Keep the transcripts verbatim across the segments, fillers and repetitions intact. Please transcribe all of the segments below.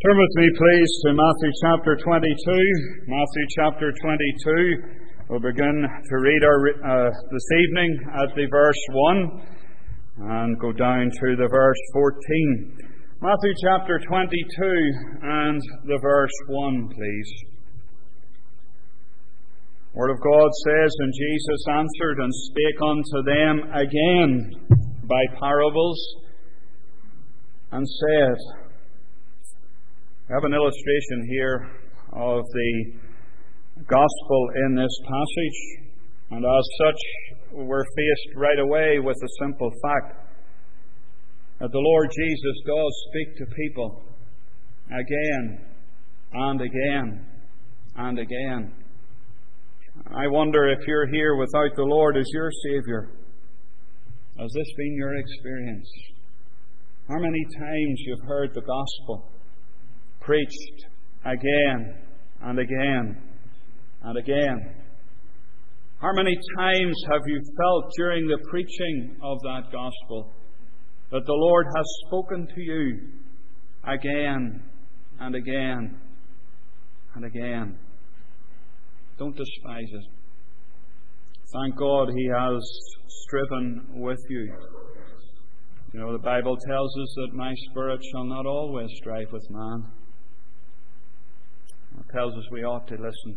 Turn with me, please, to Matthew chapter twenty-two. Matthew chapter twenty-two. We'll begin to read our uh, this evening at the verse one and go down to the verse fourteen. Matthew chapter twenty-two and the verse one, please. Word of God says, "And Jesus answered and spake unto them again by parables, and said," we have an illustration here of the gospel in this passage, and as such we're faced right away with the simple fact that the Lord Jesus does speak to people again and again and again. I wonder if you're here without the Lord as your Saviour. Has this been your experience? How many times you've heard the gospel preached again and again and again? How many times have you felt during the preaching of that gospel that the Lord has spoken to you again and again and again? Don't despise it. Thank God He has striven with you. You know, the Bible tells us that my spirit shall not always strive with man. It tells us we ought to listen,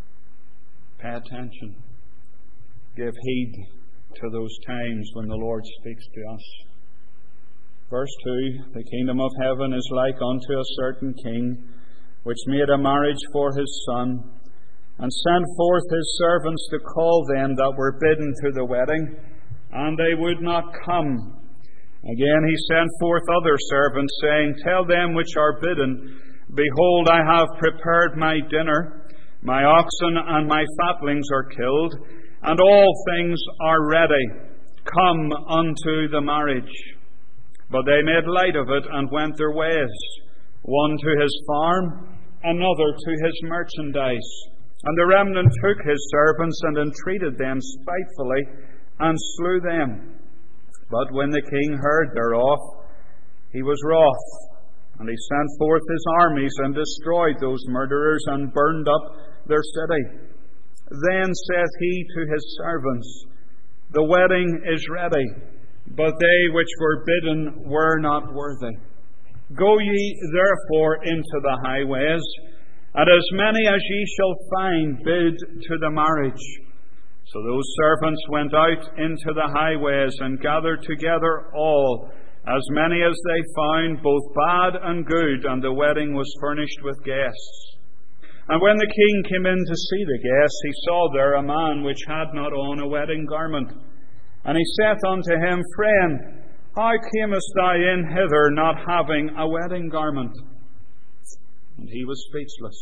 pay attention, give heed to those times when the Lord speaks to us. Verse two, "The kingdom of heaven is like unto a certain king, which made a marriage for his son, and sent forth his servants to call them that were bidden to the wedding, and they would not come. Again he sent forth other servants, saying, Tell them which are bidden, Behold, I have prepared my dinner. My oxen and my fatlings are killed, and all things are ready. Come unto the marriage. But they made light of it, and went their ways, one to his farm, another to his merchandise. And the remnant took his servants, and entreated them spitefully, and slew them. But when the king heard thereof, he was wroth. And he sent forth his armies, and destroyed those murderers, and burned up their city. Then saith he to his servants, The wedding is ready, but they which were bidden were not worthy. Go ye therefore into the highways, and as many as ye shall find, bid to the marriage. So those servants went out into the highways, and gathered together all, as many as they found, both bad and good, and the wedding was furnished with guests. And when the king came in to see the guests, he saw there a man which had not on a wedding garment. And he saith unto him, Friend, how camest thou in hither, not having a wedding garment? And he was speechless.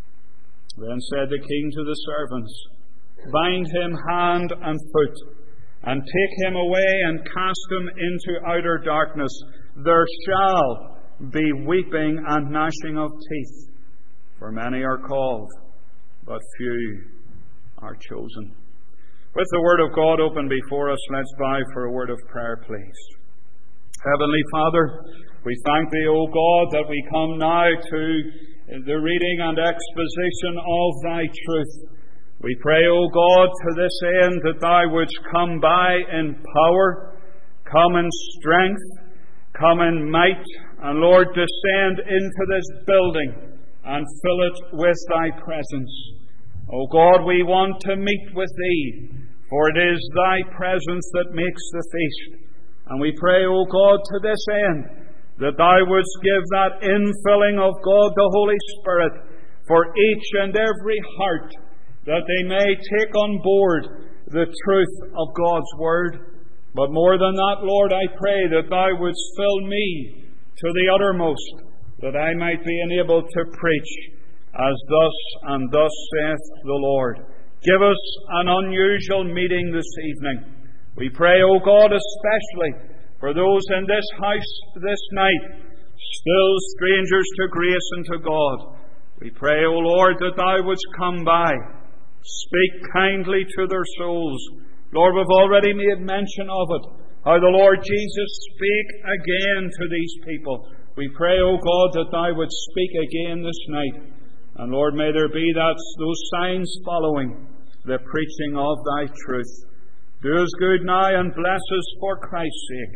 Then said the king to the servants, Bind him hand and foot, and take him away, and cast him into outer darkness. There shall be weeping and gnashing of teeth. For many are called, but few are chosen." With the Word of God open before us, let's bow for a word of prayer, please. Heavenly Father, we thank Thee, O God, that we come now to the reading and exposition of Thy truth. We pray, O God, to this end that Thou wouldst come by in power, come in strength, come in might, and Lord, descend into this building and fill it with Thy presence. O God, we want to meet with Thee, for it is Thy presence that makes the feast. And we pray, O God, to this end, that Thou wouldst give that infilling of God the Holy Spirit for each and every heart, that they may take on board the truth of God's Word. But more than that, Lord, I pray that Thou wouldst fill me to the uttermost, that I might be enabled to preach as thus and thus saith the Lord. Give us an unusual meeting this evening. We pray, O God, especially for those in this house this night, still strangers to grace and to God. We pray, O Lord, that Thou wouldst come by. Speak kindly to their souls. Lord, we've already made mention of it, how the Lord Jesus spake again to these people. We pray, O God, that Thou would speak again this night. And Lord, may there be that those signs following the preaching of Thy truth. Do us good now and bless us for Christ's sake.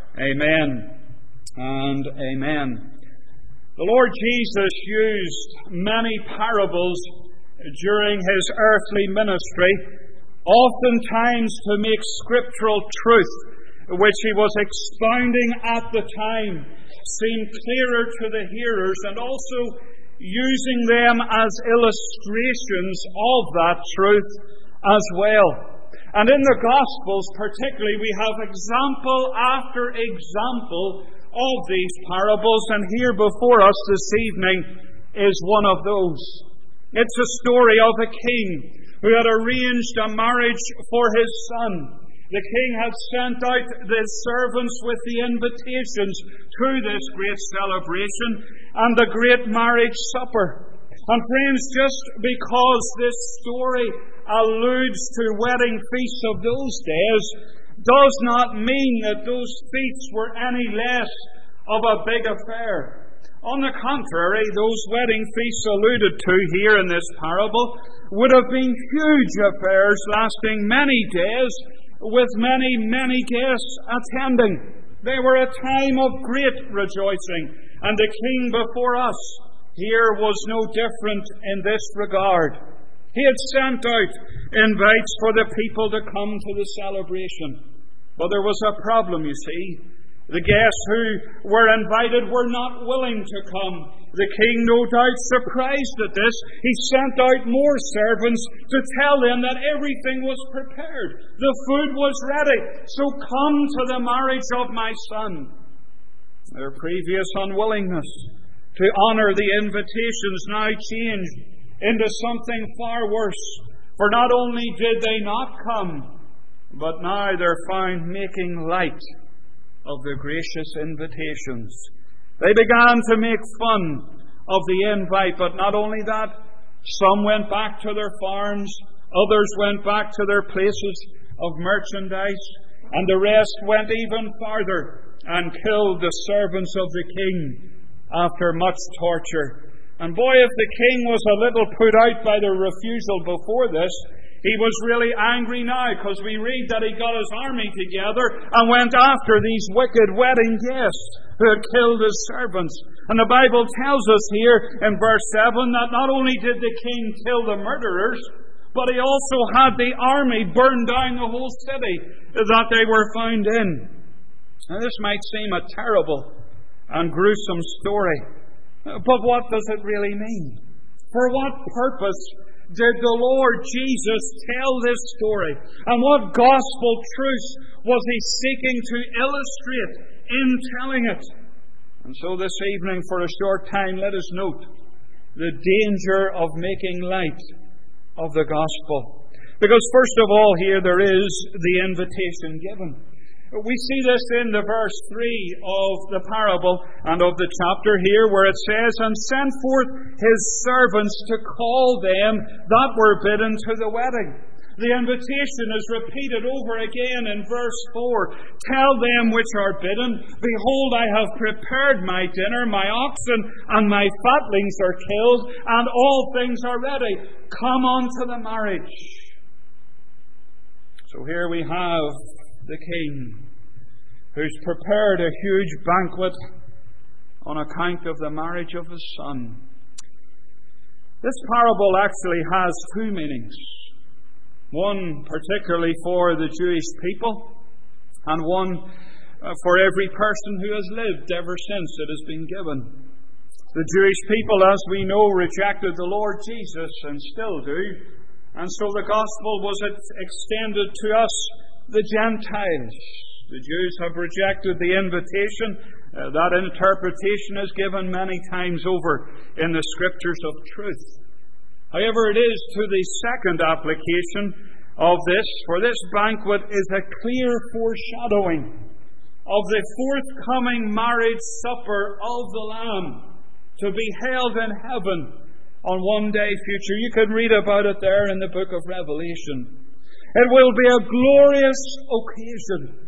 Amen and amen. The Lord Jesus used many parables during His earthly ministry, oftentimes to make scriptural truth, which He was expounding at the time, seem clearer to the hearers, and also using them as illustrations of that truth as well. And in the Gospels particularly, we have example after example of these parables, and here before us this evening is one of those. It's a story of a king who had arranged a marriage for his son. The king had sent out the servants with the invitations to this great celebration and the great marriage supper. And friends, just because this story alludes to wedding feasts of those days does not mean that those feasts were any less of a big affair. On the contrary, those wedding feasts alluded to here in this parable would have been huge affairs lasting many days, with many, many guests attending. They were a time of great rejoicing, and the king before us here was no different in this regard. He had sent out invites for the people to come to the celebration. But there was a problem, you see. The guests who were invited were not willing to come. The king, no doubt surprised at this, he sent out more servants to tell them that everything was prepared. The food was ready. So come to the marriage of my son. Their previous unwillingness to honour the invitations now changed into something far worse. For not only did they not come, but now they're found making light of the gracious invitations. They began to make fun of the invite, but not only that, some went back to their farms, others went back to their places of merchandise, and the rest went even farther and killed the servants of the king after much torture. And boy, if the king was a little put out by the refusal before this, he was really angry now, because we read that he got his army together and went after these wicked wedding guests who had killed his servants. And the Bible tells us here in verse seven that not only did the king kill the murderers, but he also had the army burn down the whole city that they were found in. Now, this might seem a terrible and gruesome story, but what does it really mean? For what purpose did the Lord Jesus tell this story? And what gospel truths was He seeking to illustrate in telling it? And so this evening, for a short time, let us note the danger of making light of the gospel. Because first of all here there is the invitation given. We see this in the verse three of the parable and of the chapter here, where it says, "And sent forth His servants to call them that were bidden to the wedding." The invitation is repeated over again in verse four. "Tell them which are bidden, behold, I have prepared my dinner, my oxen and my fatlings are killed, and all things are ready. Come unto the marriage." So here we have the king who's prepared a huge banquet on account of the marriage of his son. This parable actually has two meanings. One particularly for the Jewish people, and one for every person who has lived ever since it has been given. The Jewish people, as we know, rejected the Lord Jesus and still do. And so the gospel was extended to us, the Gentiles. The Jews have rejected the invitation. Uh, that interpretation is given many times over in the Scriptures of truth. However, it is to the second application of this, for this banquet is a clear foreshadowing of the forthcoming marriage supper of the Lamb, to be held in heaven on one day future. You can read about it there in the book of Revelation. It will be a glorious occasion.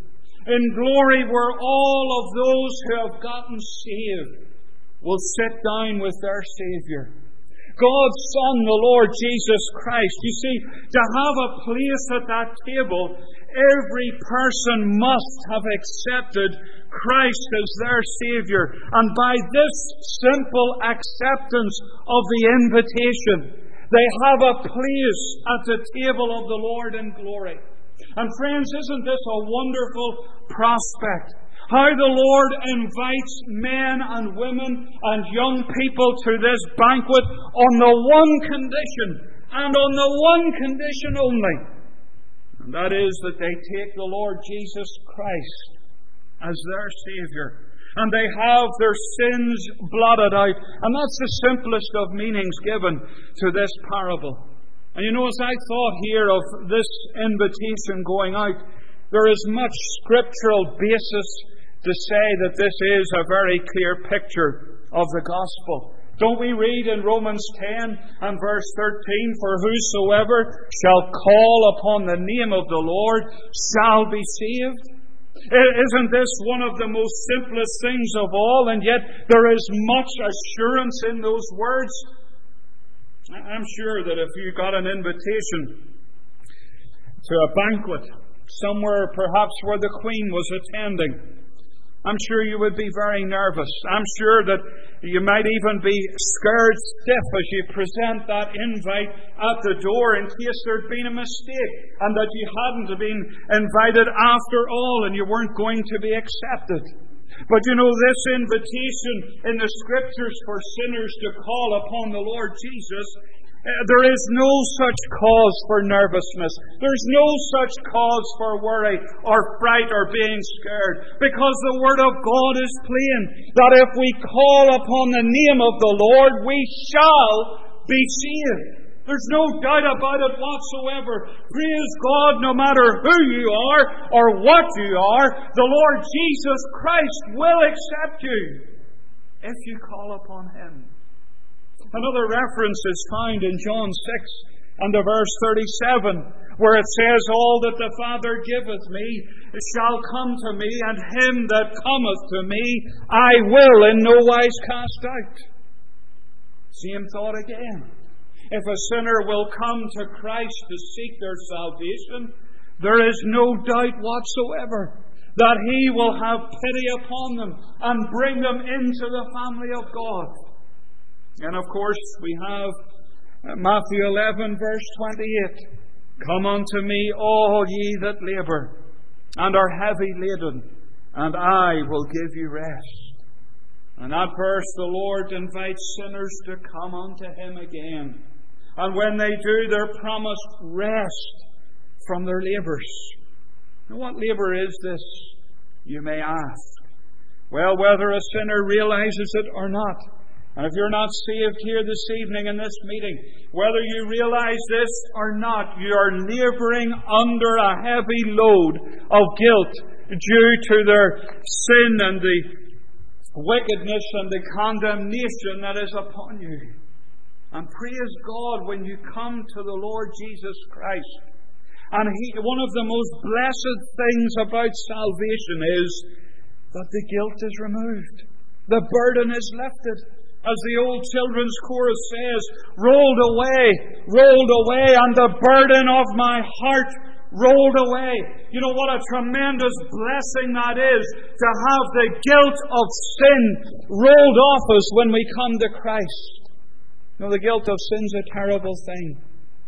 In glory, where all of those who have gotten saved will sit down with their Saviour. God's Son, the Lord Jesus Christ. You see, to have a place at that table, every person must have accepted Christ as their Saviour. And by this simple acceptance of the invitation, they have a place at the table of the Lord in glory. And friends, isn't this a wonderful prospect? How the Lord invites men and women and young people to this banquet on the one condition, and on the one condition only. And that is that they take the Lord Jesus Christ as their Saviour. And they have their sins blotted out. And that's the simplest of meanings given to this parable. And you know, as I thought here of this invitation going out, there is much scriptural basis to say that this is a very clear picture of the gospel. Don't we read in Romans ten and verse thirteen, "For whosoever shall call upon the name of the Lord shall be saved"? Isn't this one of the most simplest things of all? And yet there is much assurance in those words. I'm sure that if you got an invitation to a banquet somewhere perhaps where the Queen was attending, I'm sure you would be very nervous. I'm sure that you might even be scared stiff as you present that invite at the door in case there'd been a mistake and that you hadn't been invited after all and you weren't going to be accepted. But you know, this invitation in the Scriptures for sinners to call upon the Lord Jesus, there is no such cause for nervousness. There's no such cause for worry or fright or being scared. Because the Word of God is plain that if we call upon the name of the Lord, we shall be saved. There's no doubt about it whatsoever. Praise God, no matter who you are or what you are, the Lord Jesus Christ will accept you if you call upon Him. Another reference is found in John six and the verse thirty-seven, where it says, "All that the Father giveth me shall come to me, and him that cometh to me I will in no wise cast out." Same thought again. If a sinner will come to Christ to seek their salvation, there is no doubt whatsoever that He will have pity upon them and bring them into the family of God. And of course, we have Matthew eleven, verse twenty-eight. "Come unto me, all ye that labour and are heavy laden, and I will give you rest." In that verse, the Lord invites sinners to come unto Him again. And when they do, they're promised rest from their labours. Now, what labour is this, you may ask? Well, whether a sinner realizes it or not, and if you're not saved here this evening in this meeting, whether you realize this or not, you are labouring under a heavy load of guilt due to their sin and the wickedness and the condemnation that is upon you. And praise God when you come to the Lord Jesus Christ. And he, one of the most blessed things about salvation is that the guilt is removed. The burden is lifted. As the old children's chorus says, rolled away, rolled away, and the burden of my heart rolled away. You know what a tremendous blessing that is, to have the guilt of sin rolled off us when we come to Christ. You know, the guilt of sin is a terrible thing.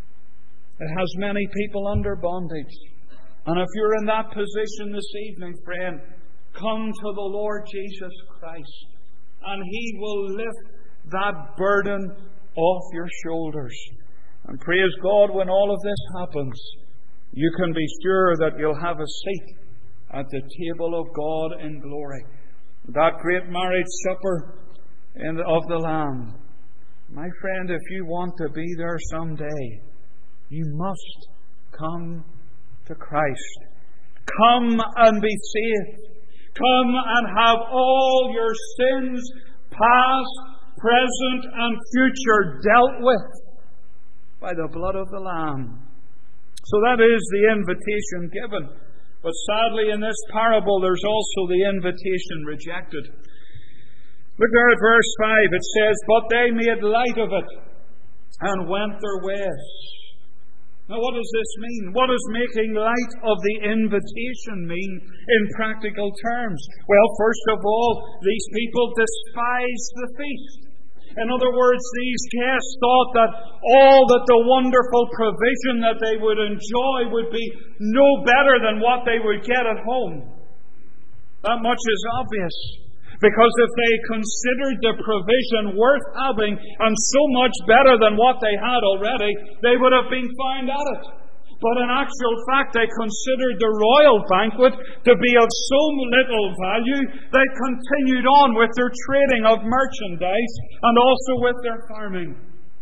It has many people under bondage. And if you're in that position this evening, friend, come to the Lord Jesus Christ, and He will lift that burden off your shoulders. And praise God, when all of this happens, you can be sure that you'll have a seat at the table of God in glory. That great marriage supper in the, of the Lamb. My friend, if you want to be there someday, you must come to Christ. Come and be saved. Come and have all your sins, past, present, and future, dealt with by the blood of the Lamb. So that is the invitation given But sadly, in this parable, there's also the invitation rejected. Look there at verse five. It says, "But they made light of it and went their ways." Now, what does this mean? What does making light of the invitation mean in practical terms? Well, first of all, these people despised the feast. In other words, these guests thought that all that the wonderful provision that they would enjoy would be no better than what they would get at home. That much is obvious. Because if they considered the provision worth having and so much better than what they had already, they would have been found at it. But in actual fact, they considered the royal banquet to be of so little value, they continued on with their trading of merchandise and also with their farming.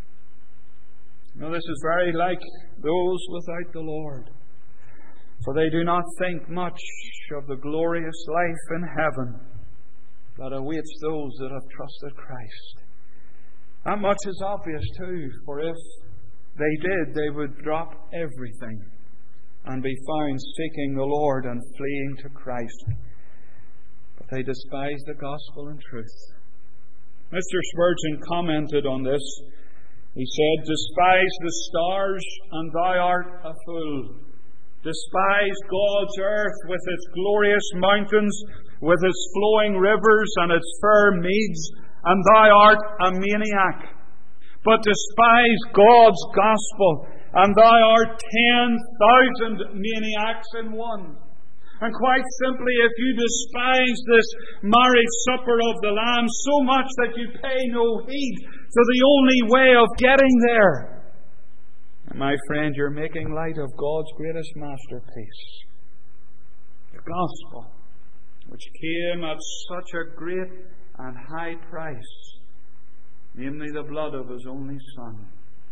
Now, this is very like those without the Lord. For they do not think much of the glorious life in heaven that awaits those that have trusted Christ. That much is obvious too, for if they did, they would drop everything and be found seeking the Lord and fleeing to Christ. But they despise the gospel and truth. Mister Spurgeon commented on this. He said, "Despise the stars, and thou art a fool. Despise God's earth with its glorious mountains, with its flowing rivers and its fair meads, and thou art a maniac. But despise God's gospel, and thou art ten thousand maniacs in one." And quite simply, if you despise this marriage supper of the Lamb so much that you pay no heed to the only way of getting there, and my friend, you're making light of God's greatest masterpiece, the gospel, which came at such a great and high price, namely the blood of His only Son.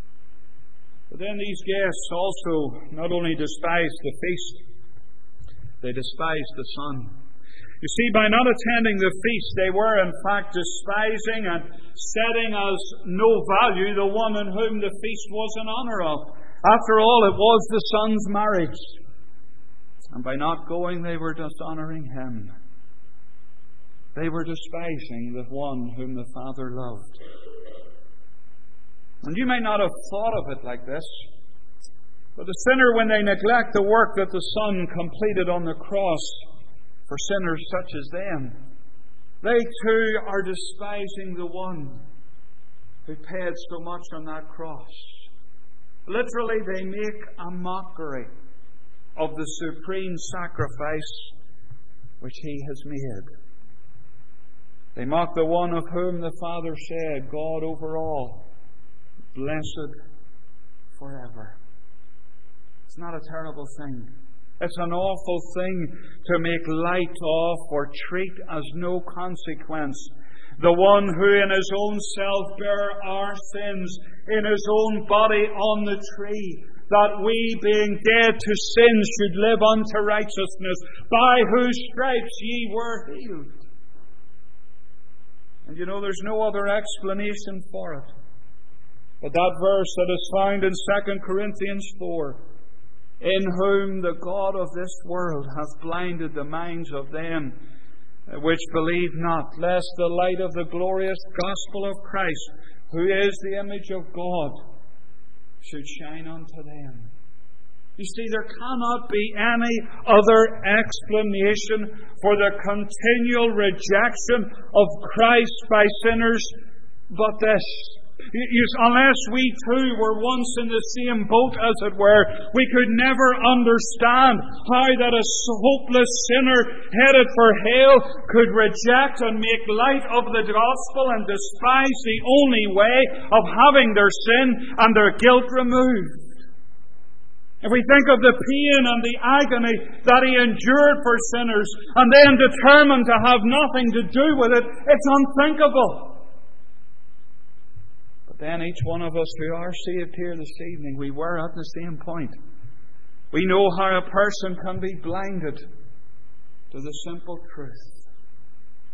But then these guests also not only despised the feast, they despised the Son. You see, by not attending the feast, they were in fact despising and setting as no value the one in whom the feast was in honour of. After all, it was the Son's marriage. And by not going, they were dishonouring Him. They were despising the one whom the Father loved. And you may not have thought of it like this, but the sinner, when they neglect the work that the Son completed on the cross for sinners such as them, they too are despising the one who paid so much on that cross. Literally, they make a mockery of the supreme sacrifice which He has made. They mock the one of whom the Father said, "God over all, blessed forever." It's not a terrible thing. It's an awful thing to make light of or treat as no consequence. The one who in His own self bare our sins in His own body on the tree, that we, being dead to sin, should live unto righteousness, by whose stripes ye were healed. And you know, there's no other explanation for it but that verse that is found in Second Corinthians four. "In whom the God of this world hath blinded the minds of them which believe not, lest the light of the glorious gospel of Christ, who is the image of God, should shine unto them." You see, there cannot be any other explanation for the continual rejection of Christ by sinners but this. You, unless we too were once in the same boat, as it were, we could never understand how that a hopeless sinner headed for hell could reject and make light of the gospel and despise the only way of having their sin and their guilt removed. If we think of the pain and the agony that He endured for sinners and then determined to have nothing to do with it, it's unthinkable. Then each one of us who are saved here this evening, we were at the same point. We know how a person can be blinded to the simple truth.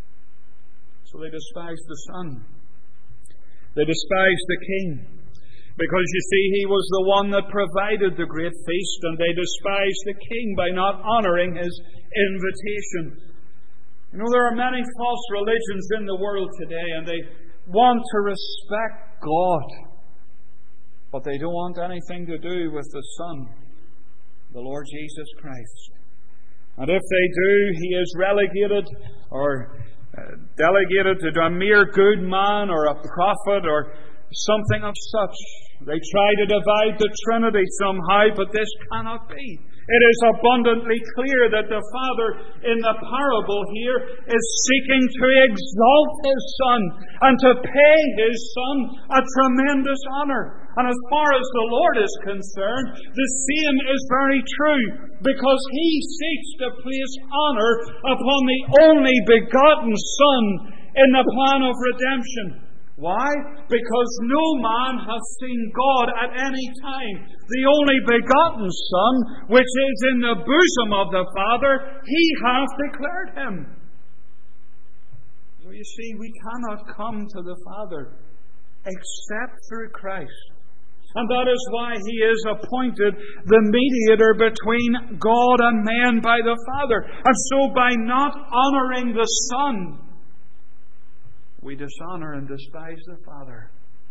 So they despised the Son. They despised the King. Because you see, He was the one that provided the great feast, and they despised the King by not honouring His invitation. You know, there are many false religions in the world today, and they want to respect God, but they don't want anything to do with the Son, the Lord Jesus Christ. And if they do, He is relegated or uh, delegated to a mere good man or a prophet or something of such. They try to divide the Trinity somehow, but this cannot be. It is abundantly clear that the Father in the parable here is seeking to exalt His Son and to pay His Son a tremendous honour. And as far as the Lord is concerned, the same is very true, because He seeks to place honour upon the only begotten Son in the plan of redemption. Why? Because no man hath seen God at any time. The only begotten Son, which is in the bosom of the Father, He hath declared Him. So you see, we cannot come to the Father except through Christ. And that is why He is appointed the mediator between God and man by the Father. And so by not honouring the Son, we dishonour and despise the Father,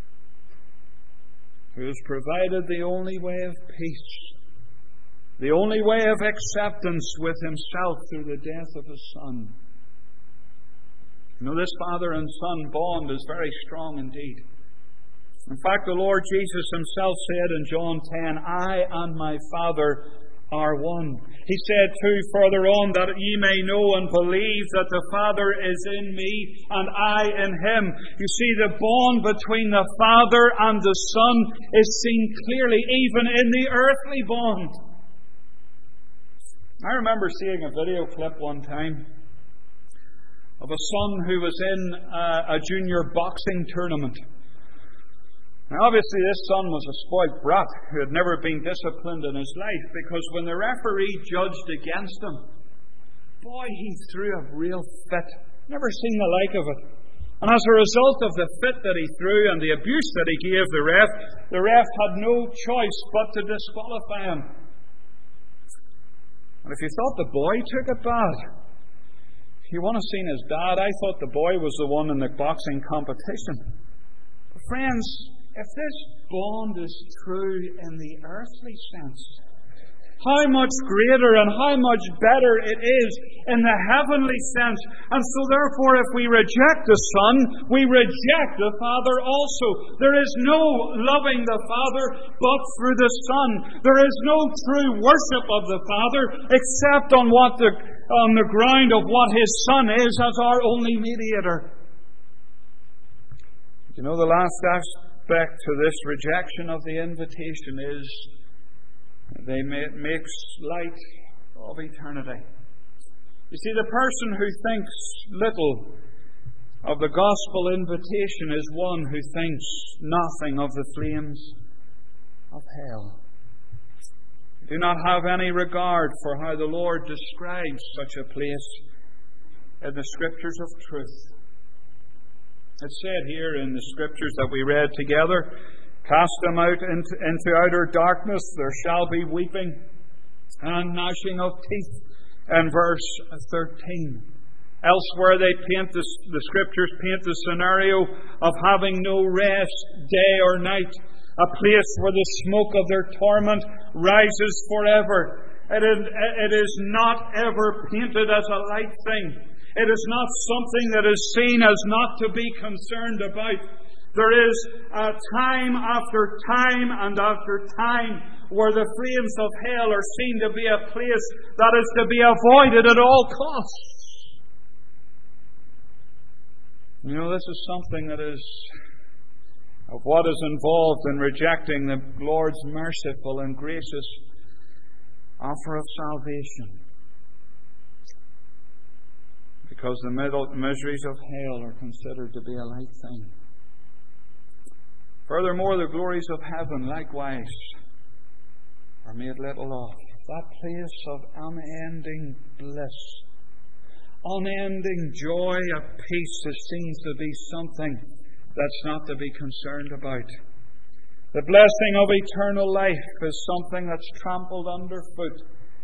who has provided the only way of peace, the only way of acceptance with Himself through the death of His Son. You know, this Father and Son bond is very strong indeed. In fact, the Lord Jesus Himself said in John ten, I and my Father are one. He said too further on, that ye may know and believe that the Father is in me and I in Him. You see, the bond between the Father and the Son is seen clearly even in the earthly bond. I remember seeing a video clip one time of a son who was in a, a junior boxing tournament. Now, obviously, this son was a spoilt brat who had never been disciplined in his life, because when the referee judged against him, boy, he threw a real fit. Never seen the like of it. And as a result of the fit that he threw and the abuse that he gave the ref, the ref had no choice but to disqualify him. And if you thought the boy took it bad, you want to see his dad. I thought the boy was the one in the boxing competition. But friends, if this bond is true in the earthly sense, how much greater and how much better it is in the heavenly sense. And so therefore, if we reject the Son, we reject the Father also. There is no loving the Father but through the Son. There is no true worship of the Father except on what the on the ground of what His Son is as our only mediator. You know, the last aspect to this rejection of the invitation is they may, it makes light of eternity. You see, the person who thinks little of the gospel invitation is one who thinks nothing of the flames of hell. Do not have any regard for how the Lord describes such a place in the Scriptures of truth. It's said here in the Scriptures that we read together, cast them out into, into outer darkness, there shall be weeping and gnashing of teeth, in verse thirteen. Elsewhere they paint the, the Scriptures paint the scenario of having no rest day or night, a place where the smoke of their torment rises forever. It is, it is not ever painted as a light thing. It is not something that is seen as not to be concerned about. There is a time after time and after time where the flames of hell are seen to be a place that is to be avoided at all costs. You know, this is something that is of what is involved in rejecting the Lord's merciful and gracious offer of salvation. Because the miseries of hell are considered to be a light thing. Furthermore, the glories of heaven likewise are made little of. That place of unending bliss, unending joy of peace, that seems to be something that's not to be concerned about. The blessing of eternal life is something that's trampled underfoot.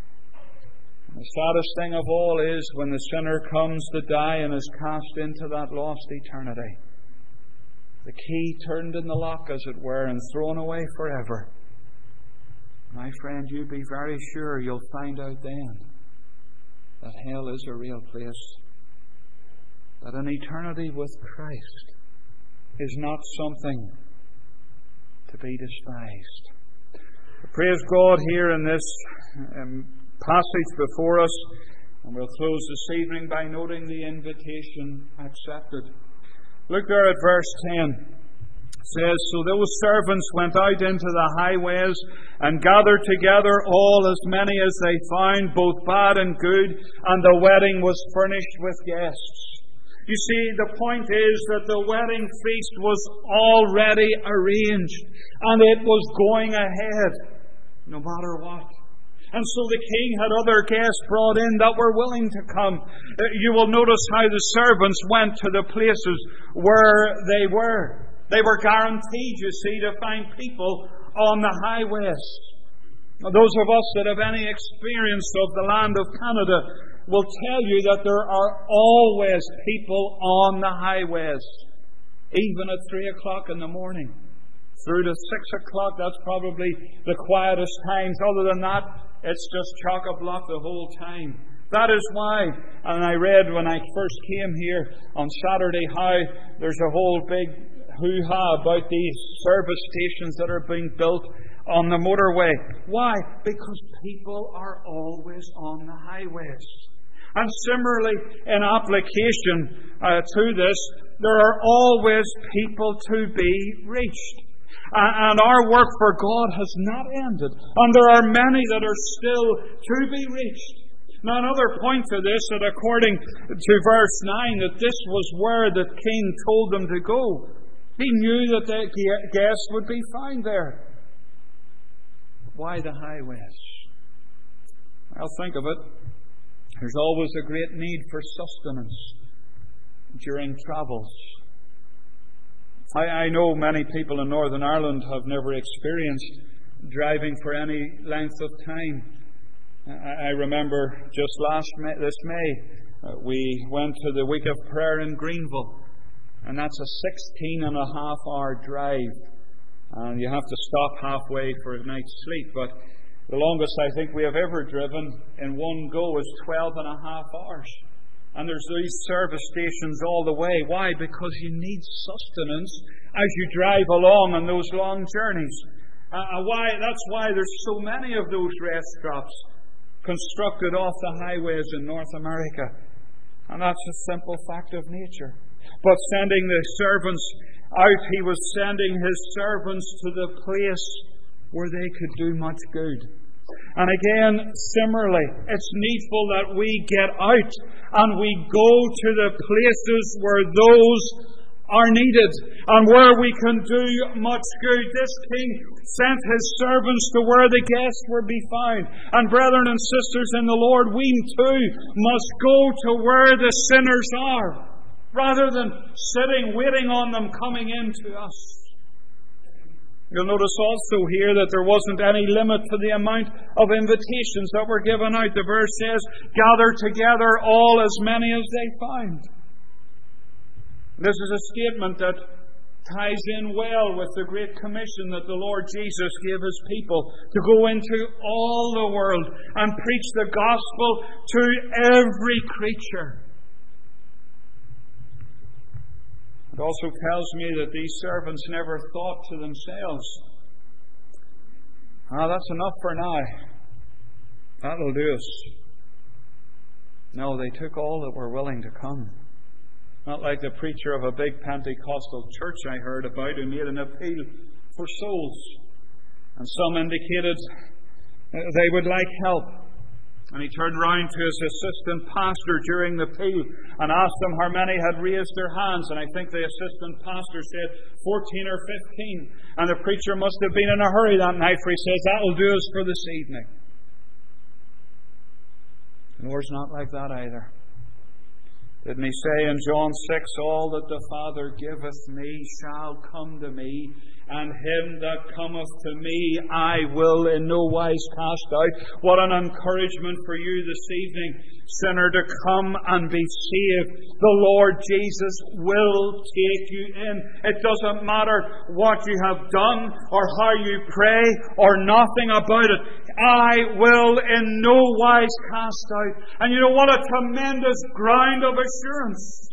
And the saddest thing of all is when the sinner comes to die and is cast into that lost eternity. The key turned in the lock, as it were, and thrown away forever. My friend, you be very sure you'll find out then that hell is a real place. That an eternity with Christ is not something to be despised. Praise God here in this um, passage before us. And we'll close this evening by noting the invitation accepted. Look there at verse ten. It says, So those servants went out into the highways and gathered together all as many as they found, both bad and good, and the wedding was furnished with guests. You see, the point is that the wedding feast was already arranged, and it was going ahead, no matter what. And so the king had other guests brought in that were willing to come. You will notice how the servants went to the places where they were. They were guaranteed, you see, to find people on the highways. Those of us that have any experience of the land of Canada will tell you that there are always people on the highways, even at three o'clock in the morning. Through to six o'clock, that's probably the quietest times. Other than that, it's just chock-a-block the whole time. That is why, and I read when I first came here on Saturday how there's a whole big hoo-ha about these service stations that are being built on the motorway. Why? Because people are always on the highways. And similarly, in application uh, to this, there are always people to be reached. Uh, and our work for God has not ended. And there are many that are still to be reached. Now, another point to this, that according to verse nine, that this was where the king told them to go. He knew that the guests would be found there. Why the highways? Well, think of it. There's always a great need for sustenance during travels. I, I know many people in Northern Ireland have never experienced driving for any length of time. I, I remember just last May, this May, uh, we went to the Week of Prayer in Greenville, and that's a sixteen and a half hour drive. And you have to stop halfway for a night's sleep. But the longest I think we have ever driven in one go is twelve and a half hours. And there's these service stations all the way. Why? Because you need sustenance as you drive along on those long journeys. Uh, why? That's why there's so many of those rest stops constructed off the highways in North America. And that's a simple fact of nature. But sending the servants out, he was sending his servants to the place where they could do much good. And again, similarly, it's needful that we get out and we go to the places where those are needed and where we can do much good. This king sent his servants to where the guests would be found. And brethren and sisters in the Lord, we too must go to where the sinners are, rather than sitting waiting on them coming in to us. You'll notice also here that there wasn't any limit to the amount of invitations that were given out. The verse says, gather together all as many as they find. This is a statement that ties in well with the Great Commission that the Lord Jesus gave His people to go into all the world and preach the gospel to every creature. It also tells me that these servants never thought to themselves, ah, that's enough for now. That'll do us. No, they took all that were willing to come. Not like the preacher of a big Pentecostal church I heard about who made an appeal for souls. And some indicated they would like help. And he turned round to his assistant pastor during the appeal and asked them how many had raised their hands. And I think the assistant pastor said fourteen or fifteen. And the preacher must have been in a hurry that night, for he says, that'll do us for this evening. The Lord's not like that either. Didn't he say in John six, all that the Father giveth me shall come to me, and him that cometh to me I will in no wise cast out. What an encouragement for you this evening, sinner, to come and be saved. The Lord Jesus will take you in. It doesn't matter what you have done or how you pray or nothing about it. I will in no wise cast out. And you know what a tremendous ground of assurance.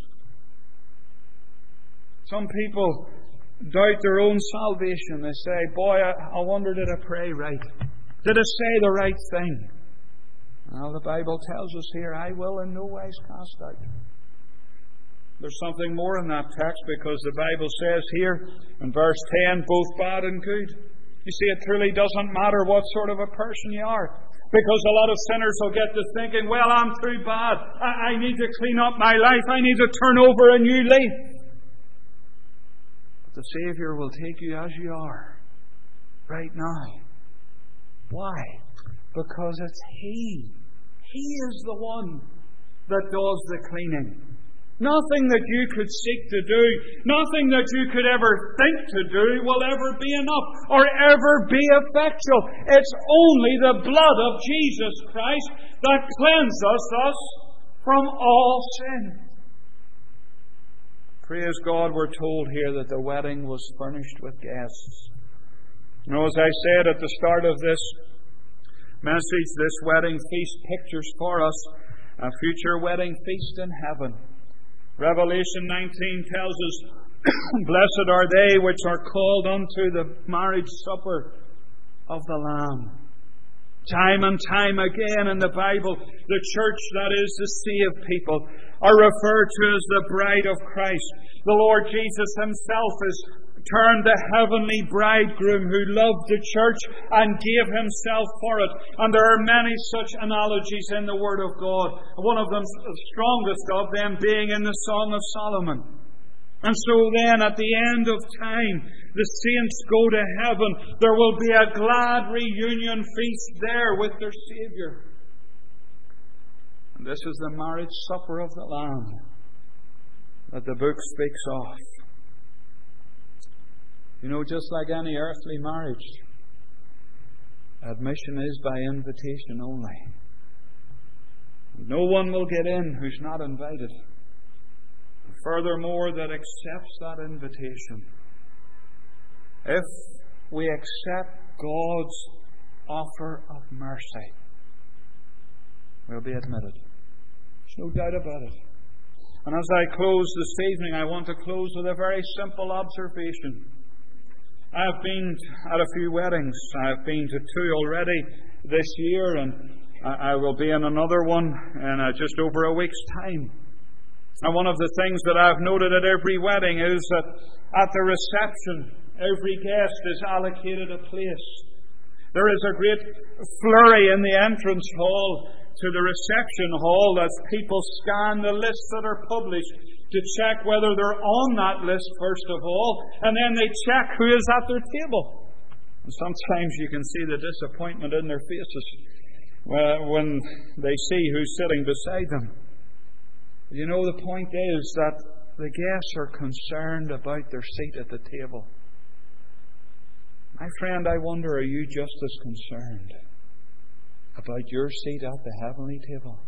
Some people doubt their own salvation. They say, boy, I, I wonder, did I pray right? Did I say the right thing? Well, the Bible tells us here, I will in no wise cast out. There's something more in that text, because the Bible says here in verse ten, both bad and good. You see, it truly doesn't matter what sort of a person you are. Because a lot of sinners will get to thinking, well, I'm too bad. I, I need to clean up my life. I need to turn over a new leaf. The Saviour will take you as you are, right now. Why? Because it's He. He is the one that does the cleaning. Nothing that you could seek to do, nothing that you could ever think to do will ever be enough or ever be effectual. It's only the blood of Jesus Christ that cleanses us from all sin. Praise God, we're told here that the wedding was furnished with guests. You know, as I said at the start of this message, this wedding feast pictures for us a future wedding feast in heaven. Revelation nineteen tells us, blessed are they which are called unto the marriage supper of the Lamb. Time and time again in the Bible, the church, that is the saved people, are referred to as the bride of Christ. The Lord Jesus Himself is termed the heavenly bridegroom who loved the church and gave Himself for it. And there are many such analogies in the Word of God. One of them, the strongest of them, being in the Song of Solomon. And so then, at the end of time, the saints go to heaven. There will be a glad reunion feast there with their Saviour. And this is the marriage supper of the Lamb that the book speaks of. You know, just like any earthly marriage, admission is by invitation only. No one will get in who's not invited. Furthermore, that accepts that invitation. If we accept God's offer of mercy, we'll be admitted. There's no doubt about it. And as I close this evening, I want to close with a very simple observation. I've been at a few weddings. I've been to two already this year, and I will be in another one in just over a week's time. And one of the things that I've noted at every wedding is that at the reception, every guest is allocated a place. There is a great flurry in the entrance hall to the reception hall as people scan the lists that are published to check whether they're on that list first of all, and then they check who is at their table. And sometimes you can see the disappointment in their faces when they see who's sitting beside them. You know, the point is that the guests are concerned about their seat at the table. My friend, I wonder, are you just as concerned about your seat at the heavenly table?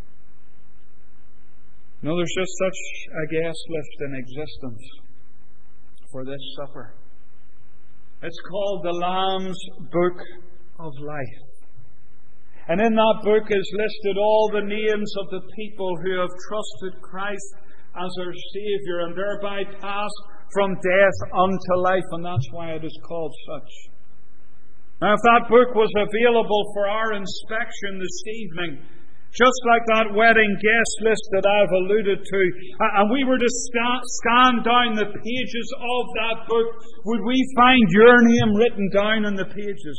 No, there's just such a guest list in existence for this supper. It's called the Lamb's Book of Life. And in that book is listed all the names of the people who have trusted Christ as their Saviour and thereby passed from death unto life, and that's why it is called such. Now, if that book was available for our inspection this evening, just like that wedding guest list that I've alluded to, and we were to scan down the pages of that book, would we find your name written down in the pages?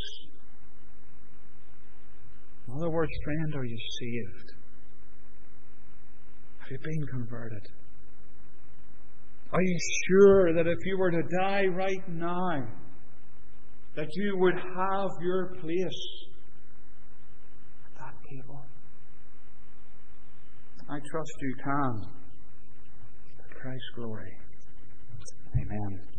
In other words, friend, are you saved? Have you been converted? Are you sure that if you were to die right now, that you would have your place at that table? I trust you can. For Christ's glory. Amen.